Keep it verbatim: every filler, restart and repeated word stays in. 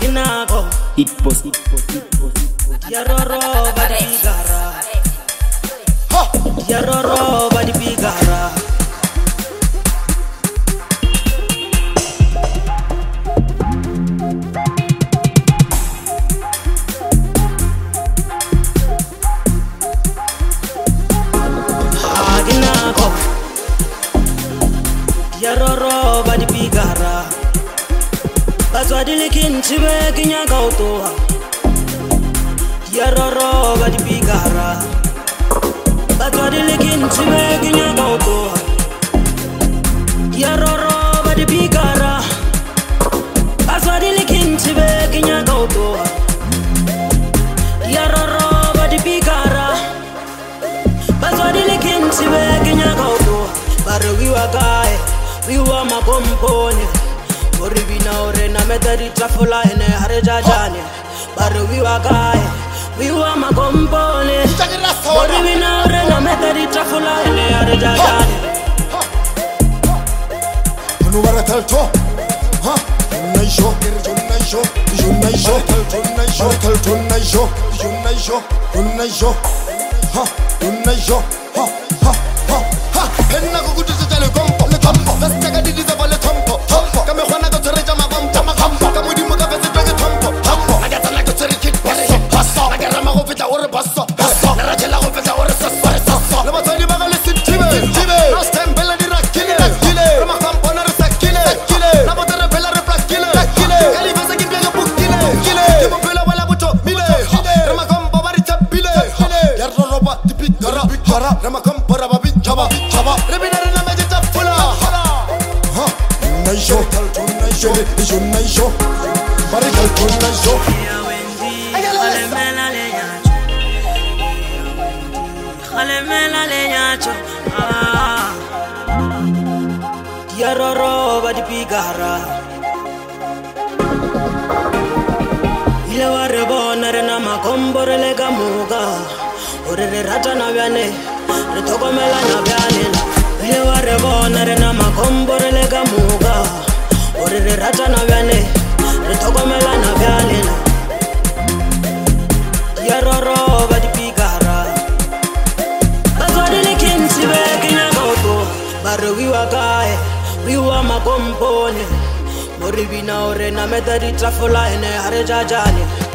Ginako It post, it post, it post, it post. Yaroro badi bigara Yaroro badi bigara Ginako Yaroro badi bigara Batswadi lekin chibe kinyaka utoha Yaroro badi bigara Batswadi lekin chibe kinyaka utoha Yaroro badi bigara Batswadi lekin chibe kinyaka utoha Yaroro badi bigara Batswadi lekin chibe kinyaka utoha Bare wiwa gae wiwa makompone Ori bina ore na metadi trafula ene hare jajane Bare wiwa gae wiwa makompone Ori bina ore na metadi trafula ene hare jajane Anu bara talto ha naisho naisho naisho naisho naisho naisho naisho ha naisho ha ha ha ha henna ko kutu tale kompo le kompo basta ka didi za vale tompo kame khona ka tsere jama kompo ka modimo ka fetse twa ke tompo aga tsana ka tsere kit basso basso aga rama go feta ore basso basso ra jela go feta ore sasso sasso le batswadi ba ga le sitibe tibe last time bella di rakile rakile rama kompo na re sakile sakile na botere bella re plakile plakile kali basa ki pega bukile kile ke mo bella wala buto mile rama kompo bari tabile yarro roba tipi gara gara rama kompo raba bi jaba jaba rebina re na me jeta fula ha naisho naisho naisho naisho bari kalto naisho Khalemela le nyacho Khalemela le nyacho Yaroro badi bigara Ile ware bona re na makombore le gamuga Ore re rata na byane re tokomela na byane Ile ware bona re na makombore le gamuga Ore re rata na byane re tokomela na byane Yaroro badi bigara Batswadi lekin chibe kinyaka utoha Bare wiwa gae wiwa makompone Mori bina ore na metadi trafula ene hare jajane